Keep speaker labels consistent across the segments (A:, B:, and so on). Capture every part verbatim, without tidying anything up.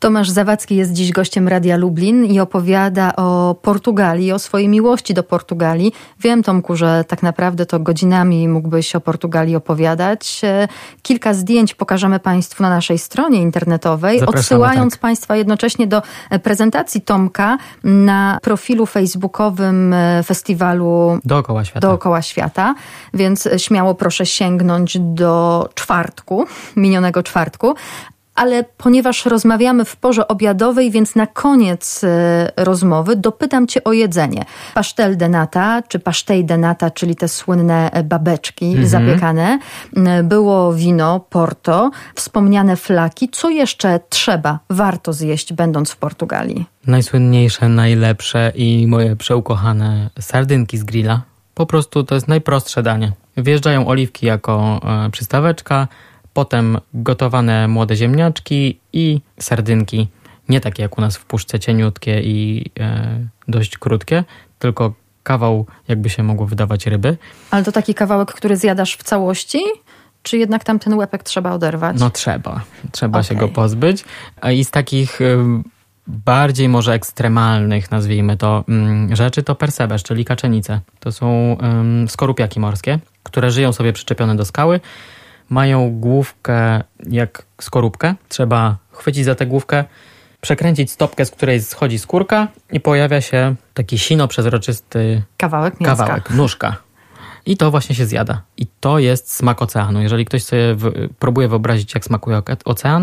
A: Tomasz Zawadzki jest dziś gościem Radia Lublin i opowiada o Portugalii, o swojej miłości do Portugalii. Wiem, Tomku, że tak naprawdę to godzinami mógłbyś o Portugalii opowiadać. Kilka zdjęć pokażemy Państwu na naszej stronie internetowej,
B: Zapraszamy,
A: odsyłając
B: tak.
A: Państwa jednocześnie do prezentacji Tomka na profilu facebookowym festiwalu
B: Dookoła świata.
A: Dookoła świata, więc śmiało proszę sięgnąć do czwartku, minionego czwartku. Ale ponieważ rozmawiamy w porze obiadowej, więc na koniec rozmowy dopytam Cię o jedzenie. Pastel de nata, czy pastel de nata, czyli te słynne babeczki mhm. zapiekane. Było wino Porto, wspomniane flaki. Co jeszcze trzeba, warto zjeść, będąc w Portugalii?
B: Najsłynniejsze, najlepsze i moje przeukochane sardynki z grilla. Po prostu to jest najprostsze danie. Wjeżdżają oliwki jako e, przystaweczka, potem gotowane młode ziemniaczki i sardynki. Nie takie jak u nas w puszce, cieniutkie i e, dość krótkie, tylko kawał, jakby się mogło wydawać, ryby.
A: Ale to taki kawałek, który zjadasz w całości? Czy jednak tam ten łepek trzeba oderwać?
B: No trzeba. Trzeba
A: okay. się
B: go pozbyć. I z takich y, bardziej może ekstremalnych, nazwijmy to, y, rzeczy, to persebesz, czyli kaczenice. To są y, skorupiaki morskie, które żyją sobie przyczepione do skały. Mają główkę jak skorupkę. Trzeba chwycić za tę główkę, przekręcić stopkę, z której schodzi skórka i pojawia się taki sino-przezroczysty
A: kawałek mięska.
B: Kawałek, nóżka. I to właśnie się zjada. I to jest smak oceanu. Jeżeli ktoś sobie w, próbuje wyobrazić, jak smakuje ocean,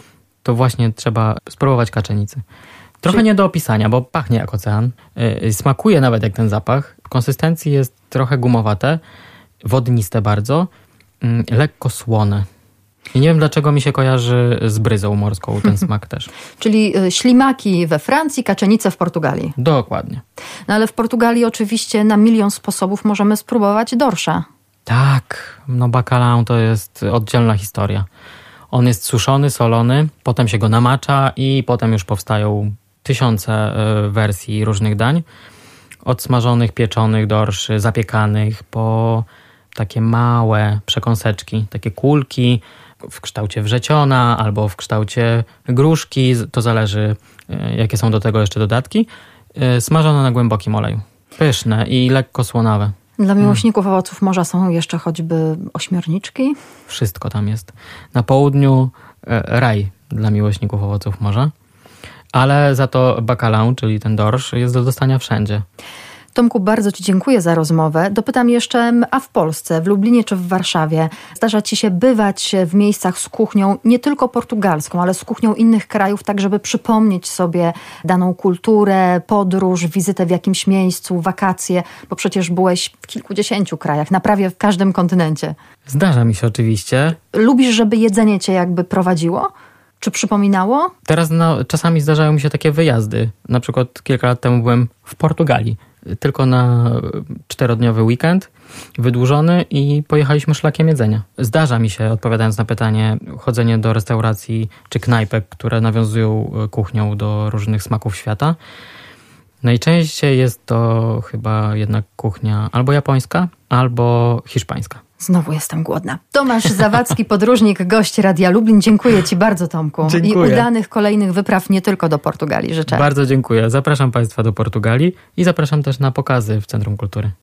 B: to właśnie trzeba spróbować kaczenicy. Trochę Czyli... nie do opisania, bo pachnie jak ocean. Yy, smakuje nawet jak ten zapach. W konsystencji jest trochę gumowate, wodniste bardzo, yy, lekko słone. I nie wiem, dlaczego mi się kojarzy z bryzą morską ten smak też.
A: Czyli ślimaki we Francji, kaczenice w Portugalii.
B: Dokładnie.
A: No ale w Portugalii oczywiście na milion sposobów możemy spróbować dorsza.
B: Tak, no bacalhau to jest oddzielna historia. On jest suszony, solony, potem się go namacza i potem już powstają tysiące wersji różnych dań. Od smażonych, pieczonych dorszy, zapiekanych, po takie małe przekąseczki, takie kulki w kształcie wrzeciona albo w kształcie gruszki. To zależy, jakie są do tego jeszcze dodatki. Smażone na głębokim oleju. Pyszne i lekko słonawe.
A: Dla miłośników mm. owoców morza są jeszcze choćby ośmiorniczki?
B: Wszystko tam jest. Na południu raj dla miłośników owoców morza. Ale za to bacalhau, czyli ten dorsz, jest do dostania wszędzie.
A: Tomku, bardzo Ci dziękuję za rozmowę. Dopytam jeszcze, a w Polsce, w Lublinie czy w Warszawie zdarza Ci się bywać w miejscach z kuchnią nie tylko portugalską, ale z kuchnią innych krajów, tak żeby przypomnieć sobie daną kulturę, podróż, wizytę w jakimś miejscu, wakacje, bo przecież byłeś w kilkudziesięciu krajach, na prawie w każdym kontynencie.
B: Zdarza mi się oczywiście.
A: Lubisz, żeby jedzenie Cię jakby prowadziło? Czy przypominało?
B: Teraz no, czasami zdarzają mi się takie wyjazdy. Na przykład kilka lat temu byłem w Portugalii. Tylko na czterodniowy weekend, wydłużony, i pojechaliśmy szlakiem jedzenia. Zdarza mi się, odpowiadając na pytanie, chodzenie do restauracji czy knajpek, które nawiązują kuchnią do różnych smaków świata. Najczęściej jest to chyba jednak kuchnia albo japońska, albo hiszpańska.
A: Znowu jestem głodna. Tomasz Zawadzki, podróżnik, gość Radia Lublin. Dziękuję Ci bardzo, Tomku.
B: Dziękuję.
A: I udanych kolejnych wypraw nie tylko do Portugalii życzę.
B: Bardzo dziękuję. Zapraszam Państwa do Portugalii i zapraszam też na pokazy w Centrum Kultury.